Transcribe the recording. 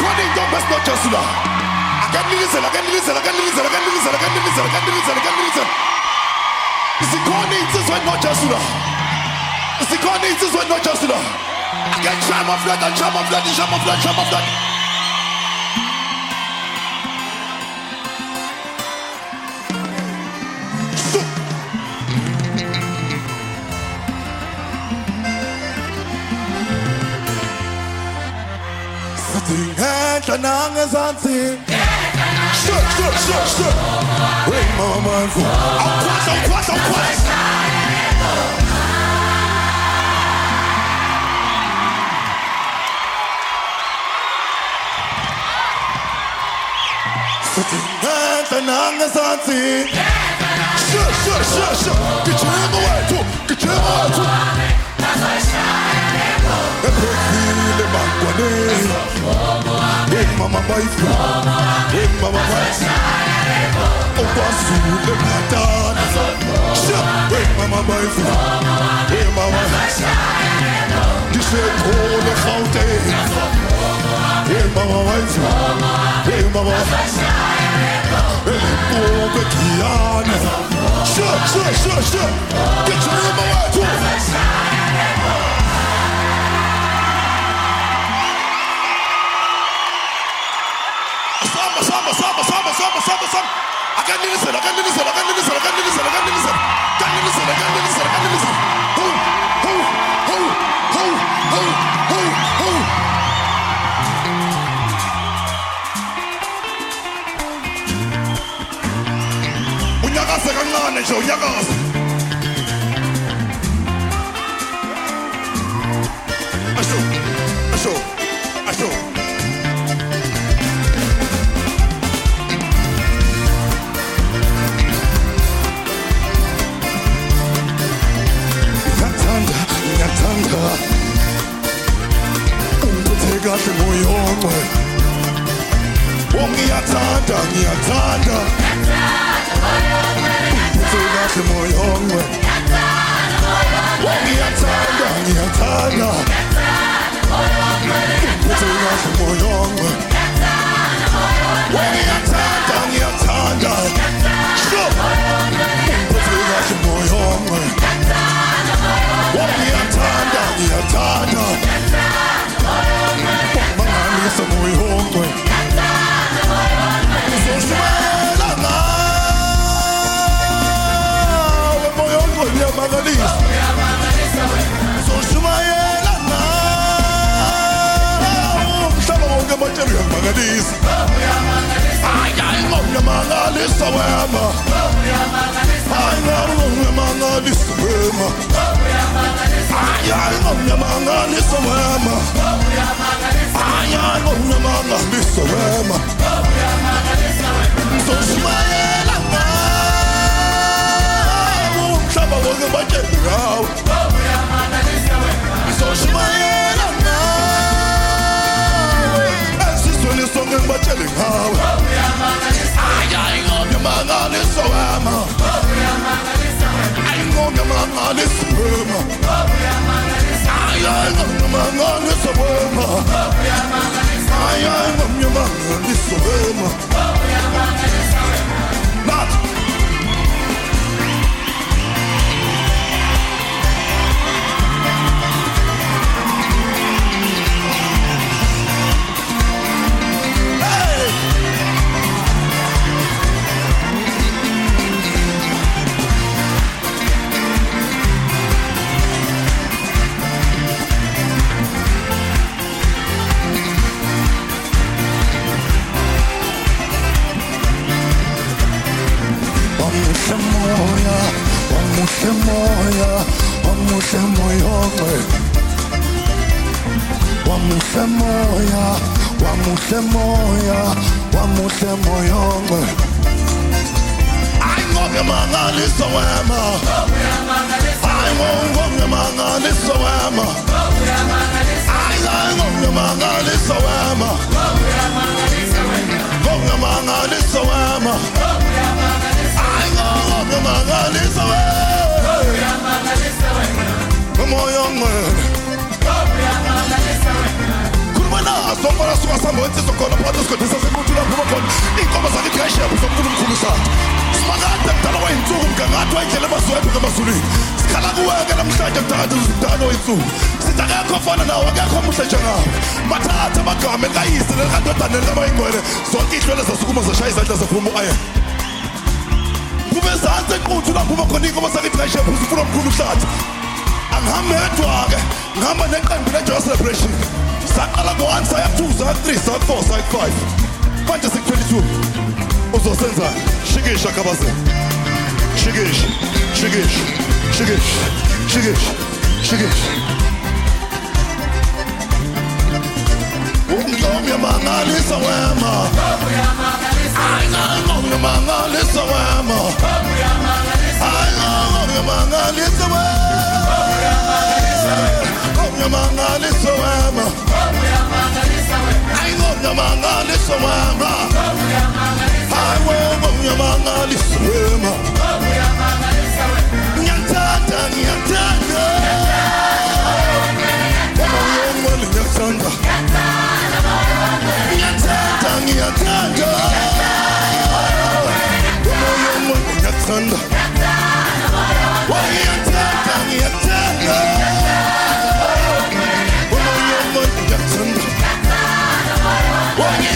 Sikhona into besinojesu la. Akanilizela. Sikhona insizwa enojesu la. Sikhona insizwa enojesu la. Akanshaya amaflat. Sitting nangezansi. Sure. Ring mama fu. Awukwazi. Sitting nangezansi. Sure. Gijima wethu. Ephekile bangwane. Ring mama baifu. Okwazule matana. Ring mama baifu. Ngisekhona Gauteng. Ring mama baifu. Elimpopo Giyani. Sure. Gijima wethu. Some. I can't listen. Unyakaze kancane nje unyakaze. Asho. Ngiyathanda ungiphethe kahle moyonke. Ngiyathanda ungiphethe kahle moyonke. Ngiyathanda ungiphethe kahle moyonke. Ngiyathanda sure ungiphethe kahle moyonke. Ngiyathanda mangalisa moyonke. Ngizoshumayela ngawe moyonke uyamangalisa. Ngizoshumayela ngawe umhlaba wonke batshela uyamangalisa. Uyamangalisa wema. Uyamangalisa wema. Uyamangalisa wema. Ngizoshumayela ngawe umhlaba wonke batshela ngawe. Ngizoshumayela ngawe esizweni sonke batshela ngawe. Uyamangalisa wema. Uyamangalisa wema. Uyamangalisa wema. Uyamangalisa wema. Wamuhle moyonke. Uyamangalisa wema. Uyamangalisa wema. Uyamangalisa wema. Uyamangalisa wema. Uyamangalisa wema. Moyonke. Khuluma nazo Abafana suka samwenzi sokhona phakathi esigodini sasemuntu lapho bakhona. Inkomo zakithi kayishephu somkhulu omkhulu shaka. Simakade mdala wayinsuku mgangathi wayindlela emazwephu ngamazulwini. Sikhala kuweke namhlanje mdakade uzimdala wayinsuku. Sithi akekho ofana nawo akekho omuhle njengawo. Bathatha amagama elikayise nelikandodana elikamayingcwele. Zonke iy'hlwele zasukuma zashaya izandla zaphuma u-ayela. Kube zansi equthu lapho bakhona inkomo zakithi kayishephu usifuna omkhulu uhlathi. Angihambe edwa-ke ngihamba neqembu le-Joy Celebration. Saqala ngo-1 saya ku-2 saya ku-3 saya ku-4 saya ku-5 manje siku-22 uzosenzani shikisha kabazela shikisha shikisha shikisha shikisha shikisha ungiyamangalisa wema ungiyamangalisa wema ungiyamangalisa wema ungiyamangalisa wema ungiyamangalisa wema ungiyamangalisa wema ngiyathanda ngiyathanda ngiyathanda ngiyathanda ngiyathanda ngiyathanda ngiyathanda